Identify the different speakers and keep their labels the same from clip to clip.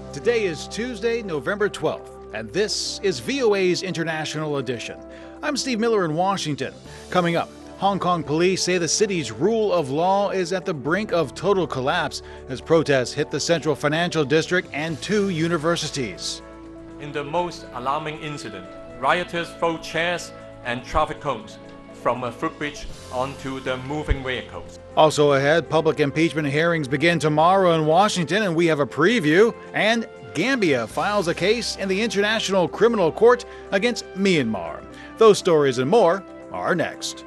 Speaker 1: Today is Tuesday, November 12th, and this is VOA's International Edition. I'm Steve Miller in Washington. Coming up, Hong Kong police say the city's rule of law is at the brink of total collapse as protests hit the central financial district and 2 universities.
Speaker 2: In the most alarming incident, rioters threw chairs and traffic cones from a footbridge onto the moving vehicles.
Speaker 1: Also ahead, public impeachment hearings begin tomorrow in Washington, and we have a preview. And Gambia files a case in the International Criminal Court against Myanmar. Those stories and more are next.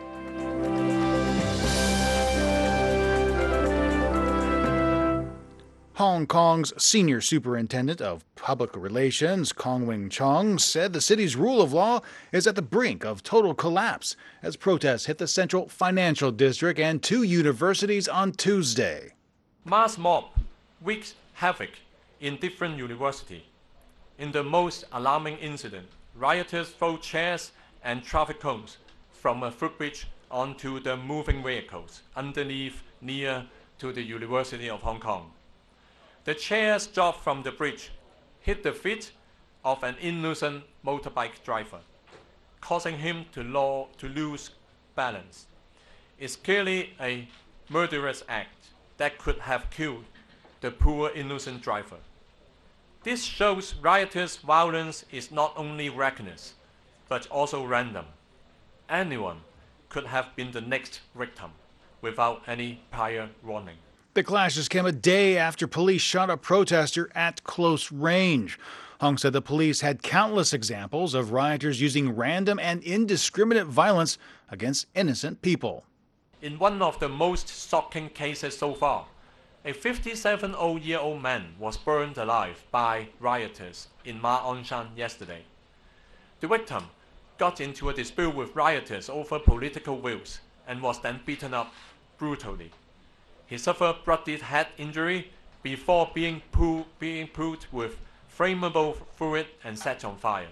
Speaker 1: Hong Kong's senior superintendent of public relations, Kong Wing Chong, said the city's rule of law is at the brink of total collapse as protests hit the central financial district and 2 universities on Tuesday.
Speaker 2: Mass mob wreaked havoc in different universities. In the most alarming incident, rioters threw chairs and traffic cones from a footbridge onto the moving vehicles underneath near to the University of Hong Kong. The chairs dropped from the bridge, hit the feet of an innocent motorbike driver, causing him to lose balance. It's clearly a murderous act that could have killed the poor innocent driver. This shows rioters' violence is not only reckless, but also random. Anyone could have been the next victim without any prior warning.
Speaker 1: The clashes came a day after police shot a protester at close range. Hong said the police had countless examples of rioters using random and indiscriminate violence against innocent people.
Speaker 2: In one of the most shocking cases so far, a 57-year-old man was burned alive by rioters in Ma On Shan yesterday. The victim got into a dispute with rioters over political views and was then beaten up brutally. He suffered bloody head injury before being pulled with flammable fluid and set on fire.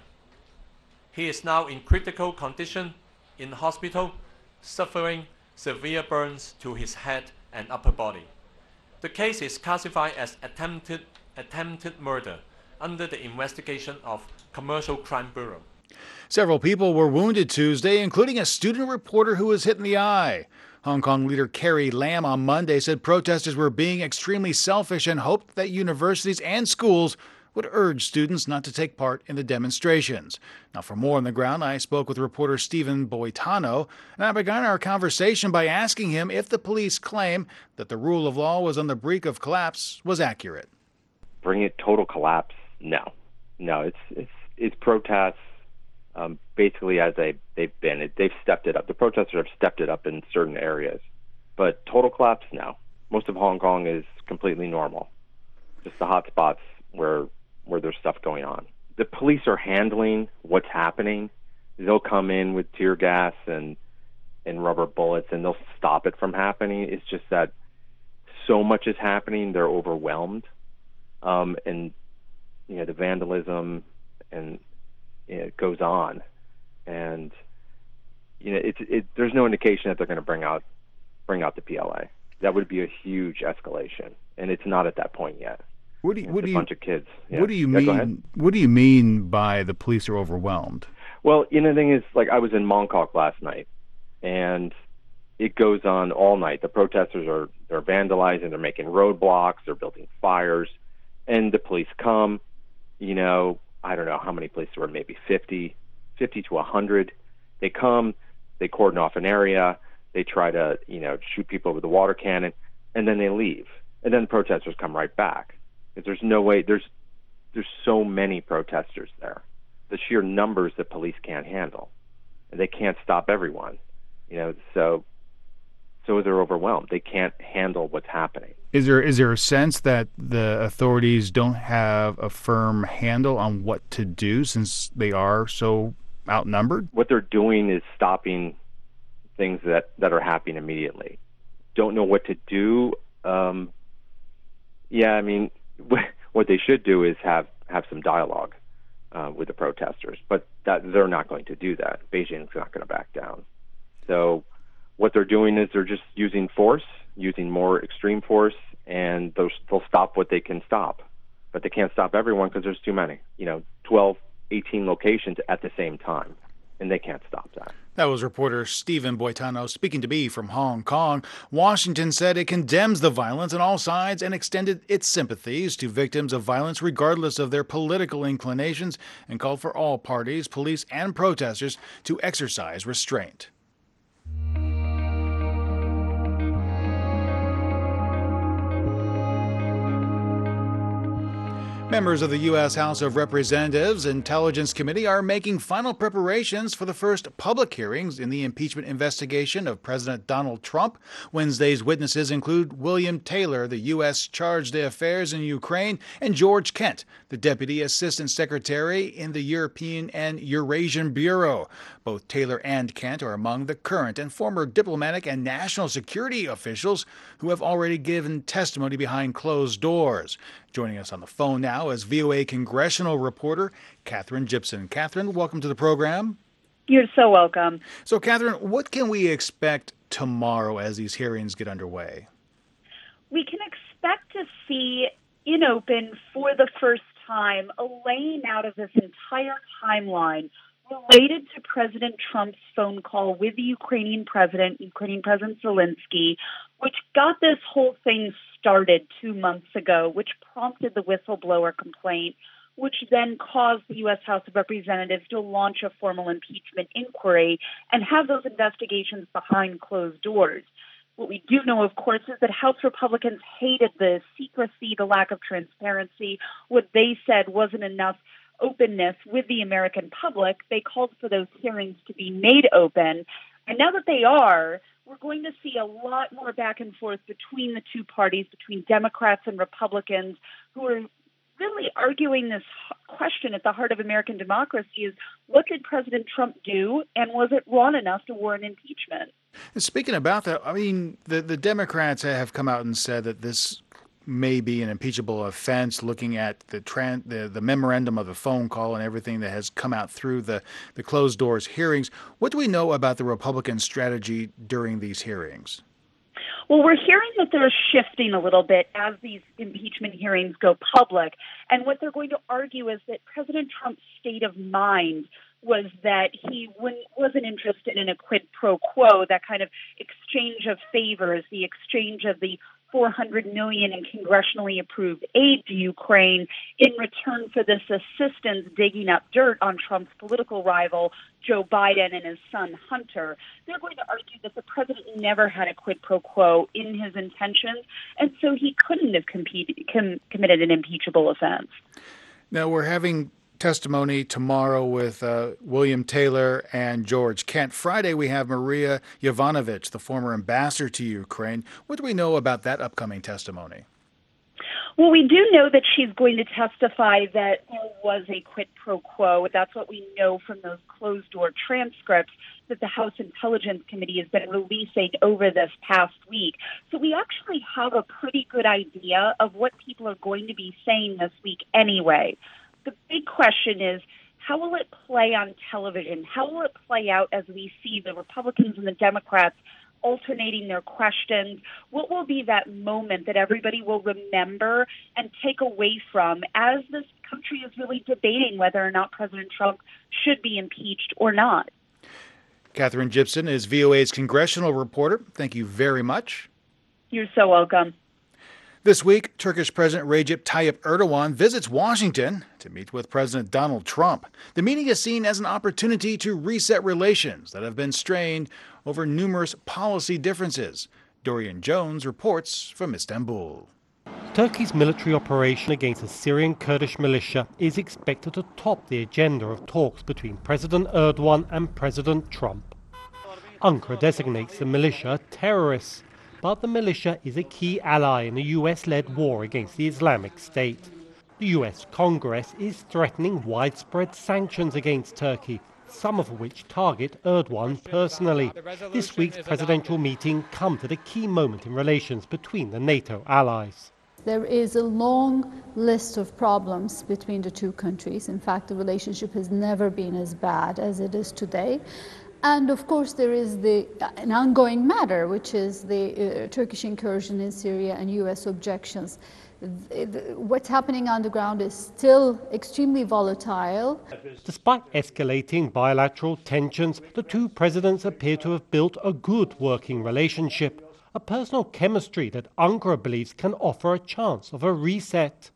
Speaker 2: He is now in critical condition in hospital, suffering severe burns to his head and upper body. The case is classified as attempted murder under the investigation of Commercial Crime Bureau.
Speaker 1: Several people were wounded Tuesday, including a student reporter who was hit in the eye. Hong Kong leader Carrie Lam on Monday said protesters were being extremely selfish and hoped that universities and schools would urge students not to take part in the demonstrations. Now, for more on the ground, I spoke with reporter Stephen Boitano, and I began our conversation by asking him if the police claim that the rule of law was on the brink of collapse was accurate.
Speaker 3: Bring it total collapse? No, it's protests. Basically, as they've been, they've stepped it up. The protesters have stepped it up in certain areas, but total collapse, no. Most of Hong Kong is completely normal. Just the hot spots where there's stuff going on. The police are handling what's happening. They'll come in with tear gas and rubber bullets, and they'll stop it from happening. It's just that so much is happening; they're overwhelmed, and the vandalism and it goes on, and there's no indication that they're going to bring out the PLA. That would be a huge escalation, and it's not at that point yet.
Speaker 1: What do you
Speaker 3: bunch of kids. Yeah.
Speaker 1: What do you mean?
Speaker 3: Go ahead.
Speaker 1: What do you mean by the police are overwhelmed?
Speaker 3: Well, the thing is, like, I was in Mongkok last night, and it goes on all night. The protesters they're vandalizing, they're making roadblocks, they're building fires, and the police come. I don't know how many police there were, maybe 50 to 100. They come, they cordon off an area, they try to, shoot people with a water cannon, and then they leave. And then the protesters come right back. Because there's no way, there's so many protesters there. The sheer numbers that police can't handle. And they can't stop everyone. So they're overwhelmed. They can't handle what's happening.
Speaker 1: Is there a sense that the authorities don't have a firm handle on what to do since they are so outnumbered?
Speaker 3: What they're doing is stopping things that are happening immediately. Don't know what to do. What they should do is have some dialogue with the protesters, but they're not going to do that. Beijing's not going to back down. So what they're doing is they're just using force, using more extreme force, and they'll stop what they can stop. but they can't stop everyone because there's too many. 12, 18 locations at the same time, and they can't stop that.
Speaker 1: That was reporter Stephen Boitano speaking to me from Hong Kong. Washington said it condemns the violence on all sides and extended its sympathies to victims of violence regardless of their political inclinations, and called for all parties, police and protesters to exercise restraint. Members of the U.S. House of Representatives Intelligence Committee are making final preparations for the first public hearings in the impeachment investigation of President Donald Trump. Wednesday's witnesses include William Taylor, the U.S. Charge d'Affaires in Ukraine, and George Kent, the Deputy Assistant Secretary in the European and Eurasian Bureau. Both Taylor and Kent are among the current and former diplomatic and national security officials who have already given testimony behind closed doors. Joining us on the phone now is VOA congressional reporter Katherine Gypson. Katherine, welcome to the program.
Speaker 4: You're so welcome.
Speaker 1: So, Katherine, what can we expect tomorrow as these hearings get underway?
Speaker 4: We can expect to see in open for the first time a laying out of this entire timeline related to President Trump's phone call with the Ukrainian President Zelensky, which got this whole thing started 2 months ago, which prompted the whistleblower complaint, which then caused the U.S. House of Representatives to launch a formal impeachment inquiry and have those investigations behind closed doors. What we do know, of course, is that House Republicans hated the secrecy, the lack of transparency. What they said wasn't enough openness with the American public. They called for those hearings to be made open. And now that they are, we're going to see a lot more back and forth between the two parties, between Democrats and Republicans, who are really arguing this question at the heart of American democracy is, what did President Trump do, and was it wrong enough to warrant impeachment?
Speaker 1: And speaking about that, I mean, the Democrats have come out and said that this may be an impeachable offense, looking at the memorandum of the phone call and everything that has come out through the closed doors hearings. What do we know about the Republican strategy during these hearings?
Speaker 4: Well, we're hearing that they're shifting a little bit as these impeachment hearings go public. And what they're going to argue is that President Trump's state of mind was that he wasn't interested in a quid pro quo, that kind of exchange of favors, the exchange of the $400 million in congressionally approved aid to Ukraine in return for this assistance digging up dirt on Trump's political rival, Joe Biden, and his son, Hunter. They're going to argue that the president never had a quid pro quo in his intentions, and so he couldn't have committed an impeachable offense.
Speaker 1: Now, we're having testimony tomorrow with William Taylor and George Kent. Friday, we have Maria Yovanovitch, the former ambassador to Ukraine. What do we know about that upcoming testimony?
Speaker 4: Well, we do know that she's going to testify that there was a quid pro quo. That's what we know from those closed-door transcripts that the House Intelligence Committee has been releasing over this past week. So we actually have a pretty good idea of what people are going to be saying this week anyway. The big question is, how will it play on television? How will it play out as we see the Republicans and the Democrats alternating their questions? What will be that moment that everybody will remember and take away from as this country is really debating whether or not President Trump should be impeached or not?
Speaker 1: Katherine Gypson is VOA's congressional reporter. Thank you very much.
Speaker 4: You're so welcome.
Speaker 1: This week, Turkish President Recep Tayyip Erdogan visits Washington to meet with President Donald Trump. The meeting is seen as an opportunity to reset relations that have been strained over numerous policy differences. Dorian Jones reports from Istanbul.
Speaker 5: Turkey's military operation against a Syrian Kurdish militia is expected to top the agenda of talks between President Erdogan and President Trump. Ankara designates the militia terrorists, but the militia is a key ally in the US-led war against the Islamic State. The US Congress is threatening widespread sanctions against Turkey, some of which target Erdogan personally. This week's presidential meeting comes at a key moment in relations between the NATO allies.
Speaker 6: There is a long list of problems between the two countries. In fact, the relationship has never been as bad as it is today. And of course, there is an ongoing matter, which is the Turkish incursion in Syria and US objections What's happening on the ground is still extremely volatile.
Speaker 5: Despite escalating bilateral tensions, the two presidents appear to have built a good working relationship, a personal chemistry that Ankara believes can offer a chance of a reset.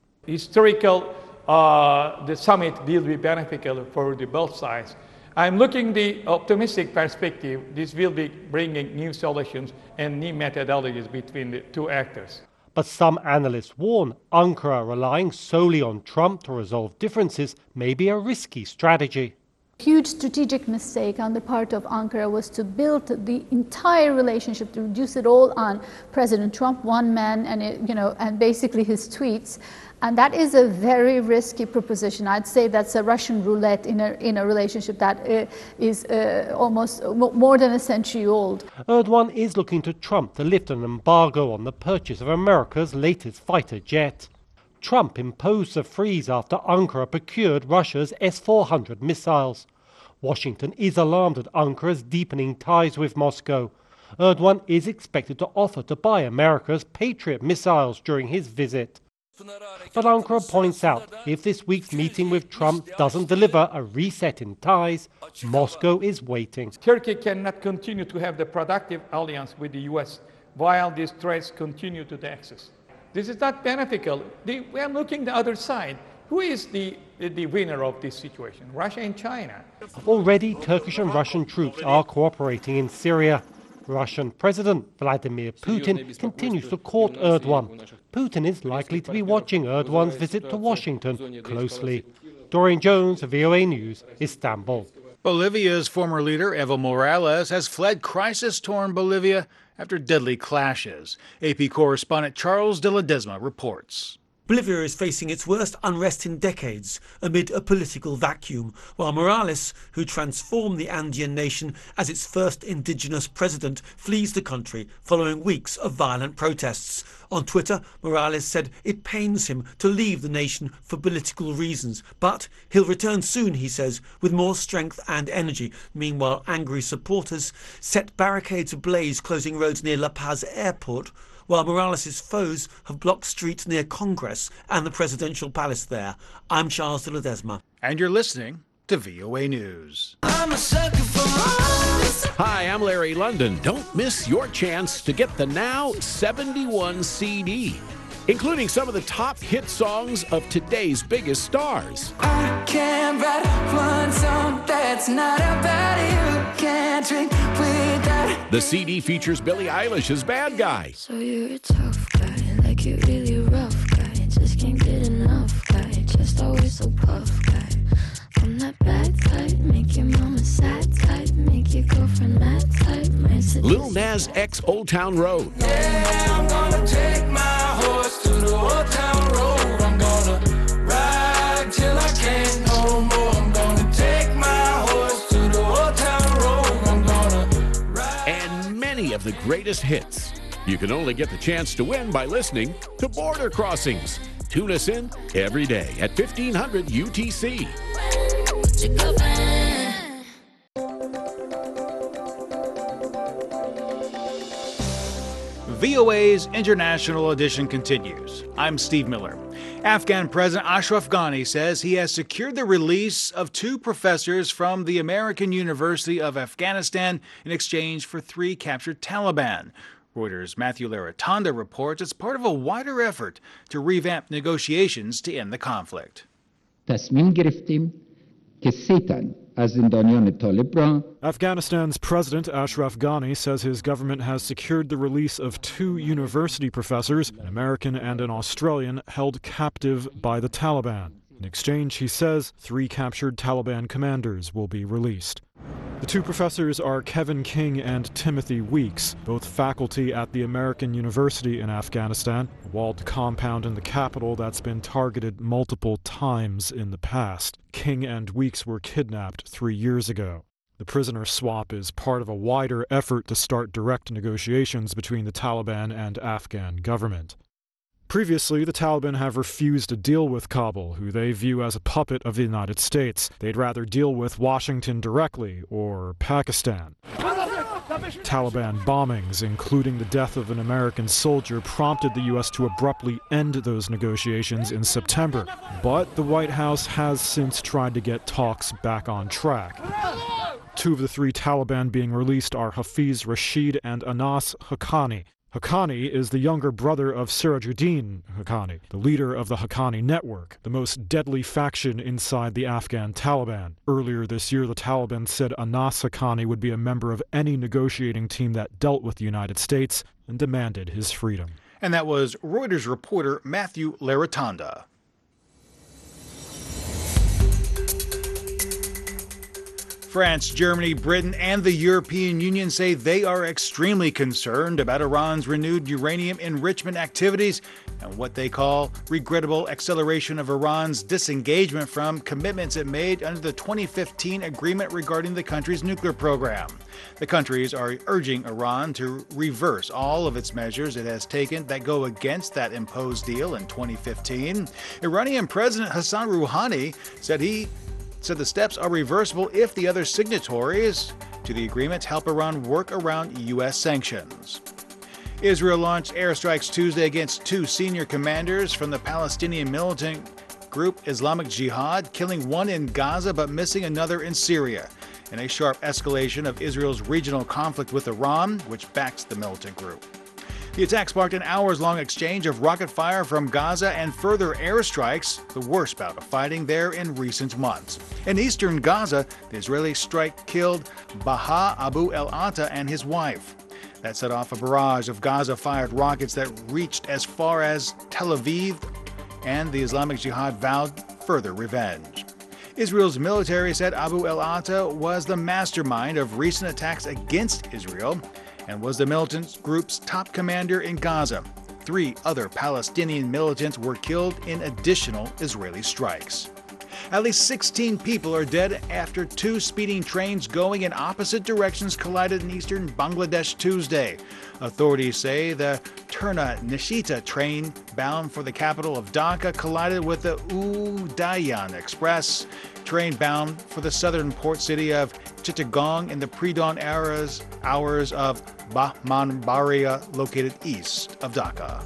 Speaker 7: The summit will be beneficial for both sides. I'm looking the optimistic perspective. This will be bringing new solutions and new methodologies between the two actors.
Speaker 5: But some analysts warn Ankara relying solely on Trump to resolve differences may be a risky strategy.
Speaker 6: Huge strategic mistake on the part of Ankara was to build the entire relationship, to reduce it all on President Trump, one man, and basically his tweets. And that is a very risky proposition. I'd say that's a Russian roulette in a relationship that is almost more than a century old.
Speaker 5: Erdogan is looking to Trump to lift an embargo on the purchase of America's latest fighter jet. Trump imposed a freeze after Ankara procured Russia's S-400 missiles. Washington is alarmed at Ankara's deepening ties with Moscow. Erdogan is expected to offer to buy America's Patriot missiles during his visit. But Ankara points out if this week's meeting with Trump doesn't deliver a reset in ties, Moscow is waiting.
Speaker 7: Turkey cannot continue to have the productive alliance with the U.S. while these threats continue to exist. This is not beneficial. We are looking the other side. Who is the winner of this situation? Russia and China.
Speaker 5: Already, Turkish and Russian troops are cooperating in Syria. Russian President Vladimir Putin continues to court Erdogan. Putin is likely to be watching Erdogan's visit to Washington closely. Dorian Jones, VOA News, Istanbul.
Speaker 1: Bolivia's former leader, Evo Morales, has fled crisis-torn Bolivia after deadly clashes. AP correspondent Charles de Ledesma reports.
Speaker 8: Bolivia is facing its worst unrest in decades amid a political vacuum, while Morales, who transformed the Andean nation as its first indigenous president, flees the country following weeks of violent protests. On Twitter, Morales said it pains him to leave the nation for political reasons, but he'll return soon, he says, with more strength and energy. Meanwhile, angry supporters set barricades ablaze, closing roads near La Paz airport, while Morales' foes have blocked streets near Congress and the presidential palace there. I'm Charles de Ledesma.
Speaker 1: And you're listening to VOA News.
Speaker 9: I'm a sucker for Hi, I'm Larry London. Don't miss your chance to get the Now 71 CD, including some of the top hit songs of today's biggest stars.
Speaker 10: I can't write one song that's not about you. Can't drink without.
Speaker 9: The CD features Billie Eilish's Bad Guy.
Speaker 10: So you're a tough guy, like you're really rough guy. Just can't get enough guy, just always so puff guy. I'm that bad type, make your mama sad type, make your girlfriend mad type.
Speaker 9: Lil Nas X Old Town Road.
Speaker 10: Yeah, I'm gonna take my horse to the Old Town Road. I'm gonna ride till I can't no more. I'm gonna take my horse to the Old Town Road. I'm gonna ride.
Speaker 9: And many of the greatest hits. You can only get the chance to win by listening to Border Crossings. Tune us in every day at 1500 UTC.
Speaker 1: VOA's International Edition continues. I'm Steve Miller. Afghan President Ashraf Ghani says he has secured the release of 2 professors from the American University of Afghanistan in exchange for 3 captured Taliban. Reuters' Matthew Laratanda reports it's part of a wider effort to revamp negotiations to end the conflict.
Speaker 11: Afghanistan's President Ashraf Ghani says his government has secured the release of 2 university professors, an American and an Australian, held captive by the Taliban. In exchange, he says, 3 captured Taliban commanders will be released. The 2 professors are Kevin King and Timothy Weeks, both faculty at the American University in Afghanistan, a walled compound in the capital that's been targeted multiple times in the past. King and Weeks were kidnapped 3 years ago. The prisoner swap is part of a wider effort to start direct negotiations between the Taliban and Afghan government. Previously, the Taliban have refused to deal with Kabul, who they view as a puppet of the United States. They'd rather deal with Washington directly or Pakistan. Taliban bombings, including the death of an American soldier, prompted the U.S. to abruptly end those negotiations in September. But the White House has since tried to get talks back on track. Two of the three Taliban being released are Hafiz Rashid and Anas Haqqani. Haqqani is the younger brother of Sirajuddin Haqqani, the leader of the Haqqani Network, the most deadly faction inside the Afghan Taliban. Earlier this year, the Taliban said Anas Haqqani would be a member of any negotiating team that dealt with the United States and demanded his freedom.
Speaker 1: And that was Reuters reporter Matthew Laratanda. France, Germany, Britain, and the European Union say they are extremely concerned about Iran's renewed uranium enrichment activities and what they call regrettable acceleration of Iran's disengagement from commitments it made under the 2015 agreement regarding the country's nuclear program. The countries are urging Iran to reverse all of its measures it has taken that go against that imposed deal in 2015. Iranian President Hassan Rouhani said the steps are reversible if the other signatories to the agreement help Iran work around U.S. sanctions. Israel launched airstrikes Tuesday against two senior commanders from the Palestinian militant group Islamic Jihad, killing one in Gaza but missing another in Syria, in a sharp escalation of Israel's regional conflict with Iran, which backs the militant group. The attack sparked an hours-long exchange of rocket fire from Gaza and further airstrikes, the worst bout of fighting there in recent months. In eastern Gaza, the Israeli strike killed Baha Abu el-Atta and his wife. That set off a barrage of Gaza-fired rockets that reached as far as Tel Aviv, and the Islamic Jihad vowed further revenge. Israel's military said Abu el-Atta was the mastermind of recent attacks against Israel and was the militant group's top commander in Gaza. 3 other Palestinian militants were killed in additional Israeli strikes. At least 16 people are dead after 2 speeding trains going in opposite directions collided in eastern Bangladesh Tuesday. Authorities say the Terna Nishita train bound for the capital of Dhaka collided with the Udayan Express train bound for the southern port city of Chittagong in the pre-dawn hours of Brahmanbaria, located east of Dhaka.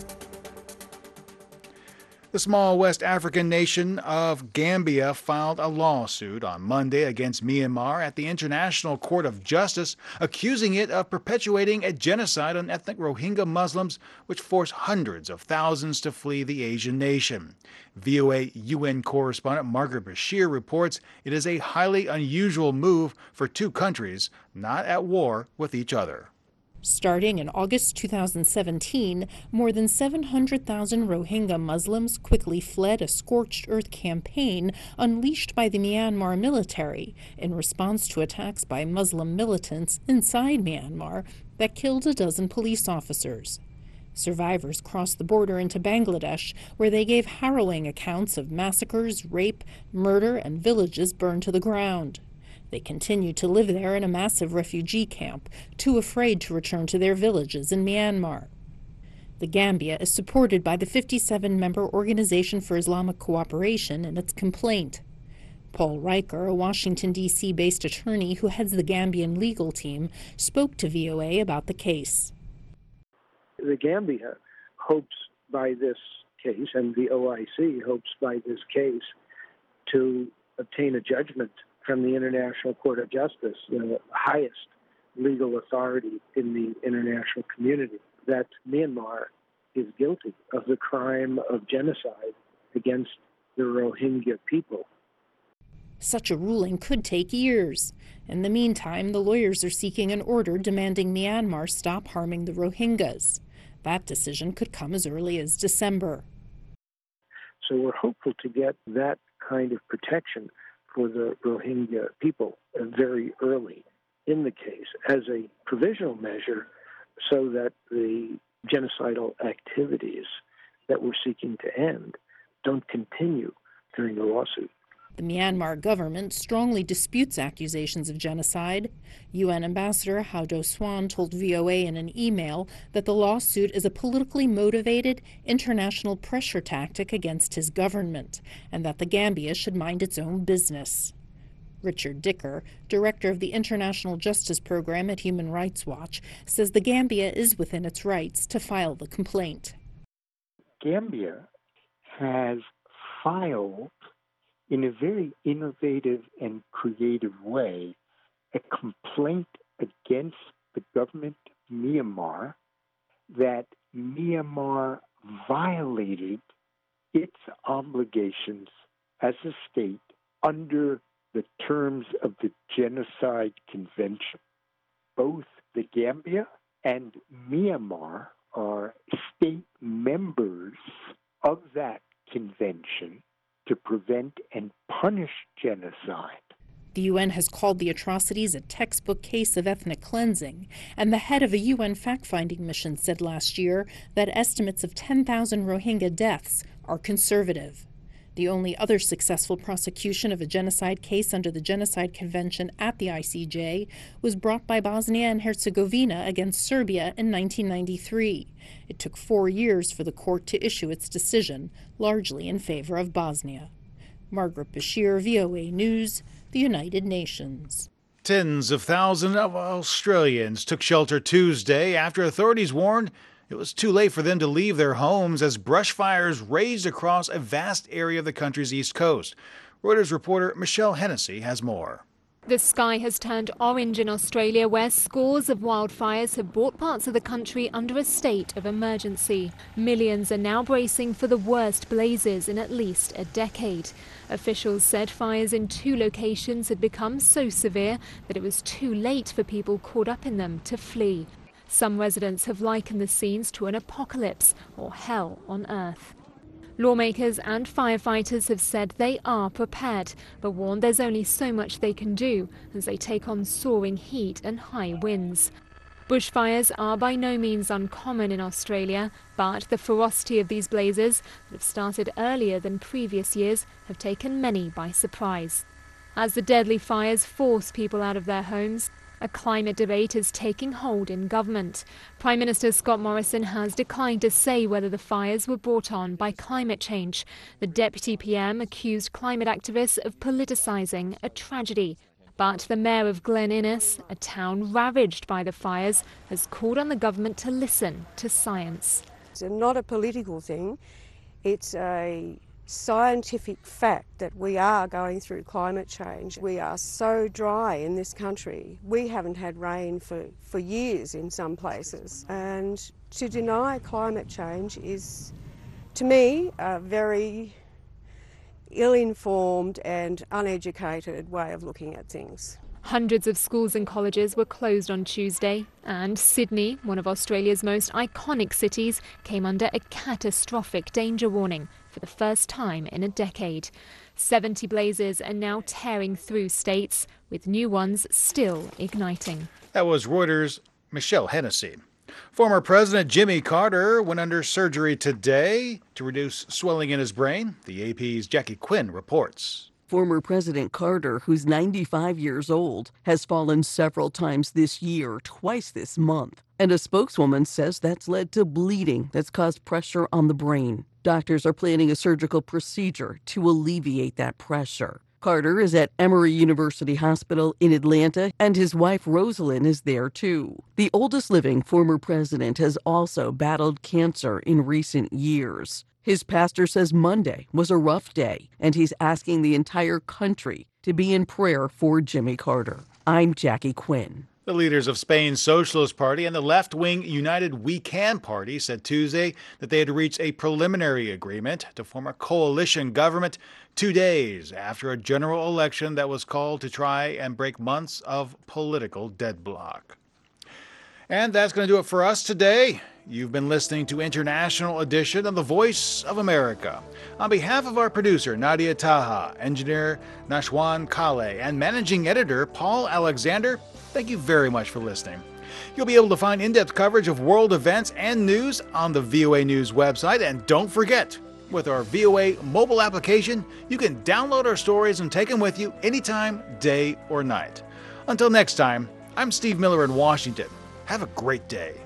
Speaker 1: The small West African nation of Gambia filed a lawsuit on Monday against Myanmar at the International Court of Justice, accusing it of perpetuating a genocide on ethnic Rohingya Muslims, which forced hundreds of thousands to flee the Asian nation. VOA UN correspondent Margaret Bashir reports it is a highly unusual move for 2 countries not at war with each other.
Speaker 12: Starting in August 2017, more than 700,000 Rohingya Muslims quickly fled a scorched earth campaign unleashed by the Myanmar military in response to attacks by Muslim militants inside Myanmar that killed a dozen police officers. Survivors crossed the border into Bangladesh, where they gave harrowing accounts of massacres, rape, murder, and villages burned to the ground. They continue to live there in a massive refugee camp, too afraid to return to their villages in Myanmar. The Gambia is supported by the 57-member Organization for Islamic Cooperation in its complaint. Paul Riker, a Washington, D.C.-based attorney who heads the Gambian legal team, spoke to VOA about the case.
Speaker 13: The Gambia hopes by this case, and the OIC hopes by this case, to obtain a judgment from the International Court of Justice, the highest legal authority in the international community, that Myanmar is guilty of the crime of genocide against the Rohingya people.
Speaker 12: Such a ruling could take years. In the meantime, the lawyers are seeking an order demanding Myanmar stop harming the Rohingyas. That decision could come as early as December.
Speaker 13: So we're hopeful to get that kind of protection for the Rohingya people very early in the case as a provisional measure so that the genocidal activities that we're seeking to end don't continue during the lawsuit.
Speaker 12: The Myanmar government strongly disputes accusations of genocide. UN Ambassador Hao Do-swan told VOA in an email that the lawsuit is a politically motivated international pressure tactic against his government and that the Gambia should mind its own business. Richard Dicker, director of the International Justice Program at Human Rights Watch, says the Gambia is within its rights to file the complaint.
Speaker 14: Gambia has filed, in a very innovative and creative way, a complaint against the government of Myanmar that Myanmar violated its obligations as a state under the terms of the Genocide Convention. Both the Gambia and Myanmar are state members of that convention to prevent and punish genocide.
Speaker 12: The UN has called the atrocities a textbook case of ethnic cleansing, and the head of a UN fact-finding mission said last year that estimates of 10,000 Rohingya deaths are conservative. The only other successful prosecution of a genocide case under the Genocide Convention at the ICJ was brought by Bosnia and Herzegovina against Serbia in 1993. It took 4 years for the court to issue its decision, largely in favor of Bosnia. Margaret Bashir, VOA News, the United Nations.
Speaker 1: Tens of thousands of Australians took shelter Tuesday after authorities warned it was too late for them to leave their homes as brush fires raged across a vast area of the country's east coast. Reuters reporter Michelle Hennessy has more.
Speaker 15: The sky has turned orange in Australia, where scores of wildfires have brought parts of the country under a state of emergency. Millions are now bracing for the worst blazes in at least a decade. Officials said fires in 2 locations had become so severe that it was too late for people caught up in them to flee. Some residents have likened the scenes to an apocalypse or hell on earth. Lawmakers and firefighters have said they are prepared, but warned there's only so much they can do as they take on soaring heat and high winds. Bushfires are by no means uncommon in Australia, but the ferocity of these blazes that have started earlier than previous years have taken many by surprise. As the deadly fires force people out of their homes, a climate debate is taking hold in government. Prime Minister Scott Morrison has declined to say whether the fires were brought on by climate change. The Deputy PM accused climate activists of politicising a tragedy. But the mayor of Glen Innes, a town ravaged by the fires, has called on the government to listen to science.
Speaker 16: It's not a political thing. It's a scientific fact that we are going through climate change. We are so dry in this country. We haven't had rain for years in some places. And to deny climate change is, to me, a very ill-informed and uneducated way of looking at things.
Speaker 15: Hundreds of schools and colleges were closed on Tuesday, and Sydney, one of Australia's most iconic cities, came under a catastrophic danger warning for the first time in a decade. 70 blazes are now tearing through states, with new ones still igniting.
Speaker 1: That was Reuters' Michelle Hennessy. Former President Jimmy Carter went under surgery today to reduce swelling in his brain. The AP's Jackie Quinn reports.
Speaker 17: Former President Carter, who's 95 years old, has fallen several times this year, twice this month. And a spokeswoman says that's led to bleeding that's caused pressure on the brain. Doctors are planning a surgical procedure to alleviate that pressure. Carter is at Emory University Hospital in Atlanta, and his wife Rosalind is there too. The oldest living former president has also battled cancer in recent years. His pastor says Monday was a rough day, and he's asking the entire country to be in prayer for Jimmy Carter. I'm Jackie Quinn.
Speaker 1: The leaders of Spain's Socialist Party and the left-wing United We Can Party said Tuesday that they had reached a preliminary agreement to form a coalition government 2 days after a general election that was called to try and break months of political deadlock. And that's going to do it for us today. You've been listening to International Edition of The Voice of America. On behalf of our producer, Nadia Taha, engineer Nashwan Kale, and managing editor Paul Alexander, thank you very much for listening. You'll be able to find in-depth coverage of world events and news on the VOA News website. And don't forget, with our VOA mobile application, you can download our stories and take them with you anytime, day or night. Until next time, I'm Steve Miller in Washington. Have a great day.